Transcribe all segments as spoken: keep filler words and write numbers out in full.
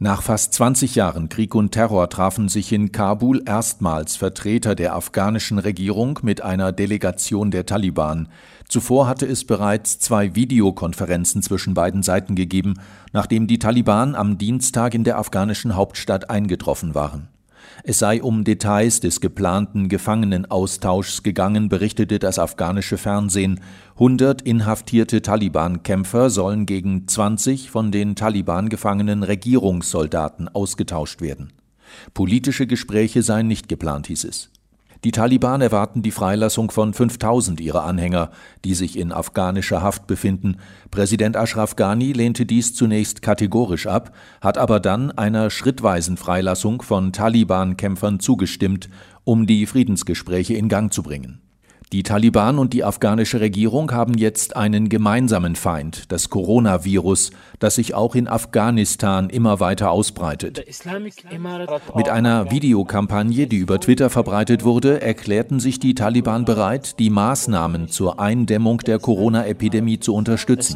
Nach fast zwanzig Jahren Krieg und Terror trafen sich in Kabul erstmals Vertreter der afghanischen Regierung mit einer Delegation der Taliban. Zuvor hatte es bereits zwei Videokonferenzen zwischen beiden Seiten gegeben, nachdem die Taliban am Dienstag in der afghanischen Hauptstadt eingetroffen waren. Es sei um Details des geplanten Gefangenenaustauschs gegangen, berichtete das afghanische Fernsehen. hundert inhaftierte Taliban-Kämpfer sollen gegen zwanzig von den Taliban gefangenen Regierungssoldaten ausgetauscht werden. Politische Gespräche seien nicht geplant, hieß es. Die Taliban erwarten die Freilassung von fünftausend ihrer Anhänger, die sich in afghanischer Haft befinden. Präsident Ashraf Ghani lehnte dies zunächst kategorisch ab, hat aber dann einer schrittweisen Freilassung von Taliban-Kämpfern zugestimmt, um die Friedensgespräche in Gang zu bringen. Die Taliban und die afghanische Regierung haben jetzt einen gemeinsamen Feind, das Coronavirus, das sich auch in Afghanistan immer weiter ausbreitet. Mit einer Videokampagne, die über Twitter verbreitet wurde, erklärten sich die Taliban bereit, die Maßnahmen zur Eindämmung der Corona-Epidemie zu unterstützen.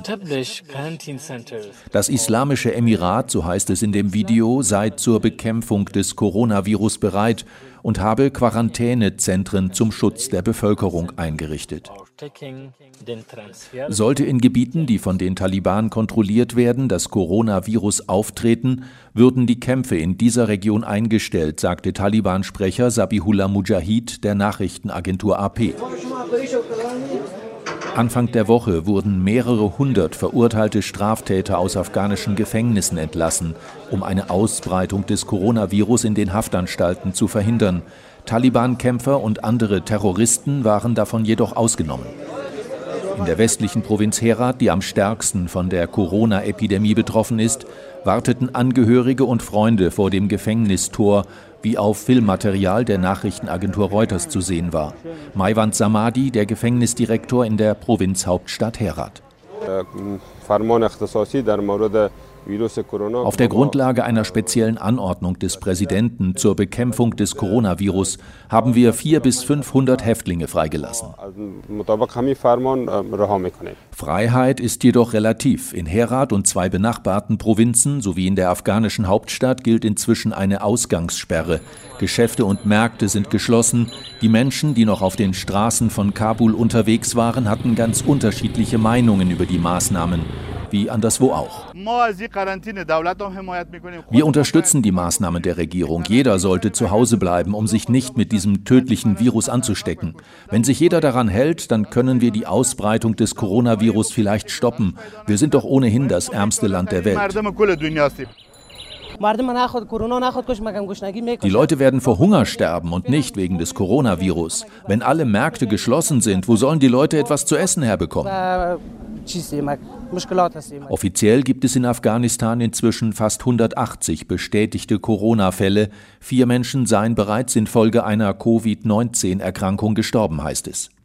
Das Islamische Emirat, so heißt es in dem Video, sei zur Bekämpfung des Coronavirus bereit und habe Quarantänezentren zum Schutz der Bevölkerung eingerichtet. Sollte in Gebieten, die von den Taliban kontrolliert werden, das Coronavirus auftreten, würden die Kämpfe in dieser Region eingestellt, sagte Taliban-Sprecher Zabihullah Mujahid der Nachrichtenagentur A P. Anfang der Woche wurden mehrere hundert verurteilte Straftäter aus afghanischen Gefängnissen entlassen, um eine Ausbreitung des Coronavirus in den Haftanstalten zu verhindern. Taliban-Kämpfer und andere Terroristen waren davon jedoch ausgenommen. In der westlichen Provinz Herat, die am stärksten von der Corona-Epidemie betroffen ist, warteten Angehörige und Freunde vor dem Gefängnistor, wie auf Filmmaterial der Nachrichtenagentur Reuters zu sehen war. Maiwand Samadi, der Gefängnisdirektor in der Provinzhauptstadt Herat. Auf der Grundlage einer speziellen Anordnung des Präsidenten zur Bekämpfung des Coronavirus haben wir vierhundert bis fünfhundert Häftlinge freigelassen. Freiheit ist jedoch relativ. In Herat und zwei benachbarten Provinzen sowie in der afghanischen Hauptstadt gilt inzwischen eine Ausgangssperre. Geschäfte und Märkte sind geschlossen. Die Menschen, die noch auf den Straßen von Kabul unterwegs waren, hatten ganz unterschiedliche Meinungen über die Maßnahmen. Wie anderswo auch. Wir unterstützen die Maßnahmen der Regierung. Jeder sollte zu Hause bleiben, um sich nicht mit diesem tödlichen Virus anzustecken. Wenn sich jeder daran hält, dann können wir die Ausbreitung des Coronavirus vielleicht stoppen. Wir sind doch ohnehin das ärmste Land der Welt. Die Leute werden vor Hunger sterben und nicht wegen des Coronavirus. Wenn alle Märkte geschlossen sind, wo sollen die Leute etwas zu essen herbekommen? Offiziell gibt es in Afghanistan inzwischen fast hundertachtzig bestätigte Corona-Fälle. Vier Menschen seien bereits infolge einer Covid neunzehn Erkrankung gestorben, heißt es.